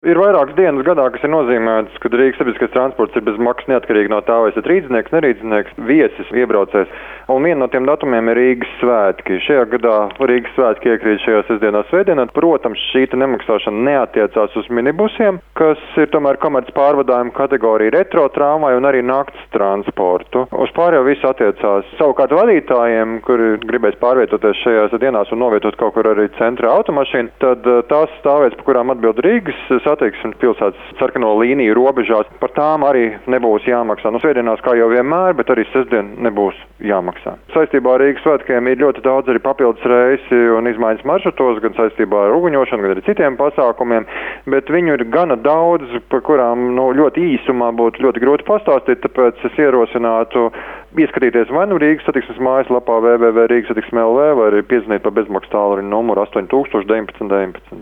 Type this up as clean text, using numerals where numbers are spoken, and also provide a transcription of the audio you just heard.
Ir vairākas dienas gadā, kas ir nozīmētas, kad Rīgas sabiedriskais transports ir bez maksas neatkarīgi no tā, vai esat rīdznieks, nerīdznieks, viesis, iebraucējs. Un viena no tiem datumiem ir Rīgas svētki. Šajā gadā Rīgas svētki iekrīt šajā sestdienā svētdienā. Protams, šī nemaksāšana neatiecās uz minibusiem, kas ir tomēr komerc pārvadājuma kategorija, retro tramvaju un arī nakts transportu. Uz pārējo visu attiecās. Savukārt vadītājiem, kuri gribēs pārvietoties šajās dienās un novietot kaut kur arī centra automašīnu, tad tās stāvēs, pa kurām atbild Rīgas satiksmes pilsētas sarkano līniju robežās, par tām arī nebūs jāmaksā. Nu, svētdienās kā jau vienmēr, bet arī sestdien nebūs jāmaksā. Saistībā ar Rīgas svētkiem ir ļoti daudz arī papildus reisi un izmaiņas maršrutos, gan saistībā ar uguņošanu, gan arī citiem pasākumiem, bet viņu ir gana daudz, par kurām ļoti īsumā būtu ļoti grūti pastāstīt, tāpēc es ierosinātu ieskatīties vai nu Rīgas satiksmes mājaslapā www.rīgassatiksme.lv vai arī piezvanīt pa bezmaksas tālruņa numuru 8000 19 19.